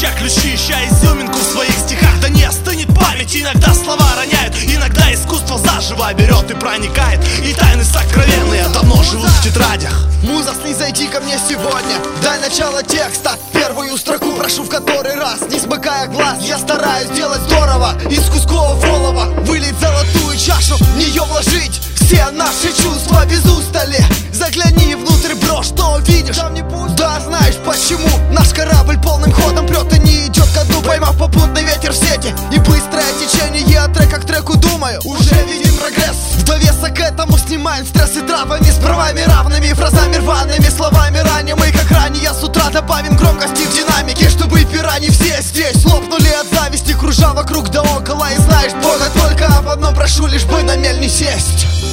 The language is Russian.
ища ключи, ища изюминку в своих стихах. Да не остынет память, иногда слова роняют, иногда искусство заживо берет и проникает, и тайны сокровенные давно живут в тетрадях. Муза, снизойди ко мне сегодня, дай начало текста, первую строку прошу в который раз, не смыкая глаз. Я стараюсь делать здорово, из кусков олова вылить золотую чашу, в нее вложить все наши чувства без устали. Загляни внутрь, бро, что увидишь? Там не пусто. Да, знаешь почему наш корабль полным ходом прет и не идет ко дну, поймав попутный ветер в сети и быстрое течение от трека к треку. Думаю, уже видим прогресс. В довесок к этому снимаем стресс и травами, с правами равными, фразами рваными, словами ранее мы, как ранее с утра, добавим громкости в динамике, чтобы пера не все здесь лопнули от зависти, кружа вокруг да около. И знаешь, Бога только об одном прошу, лишь бы на мель не сесть.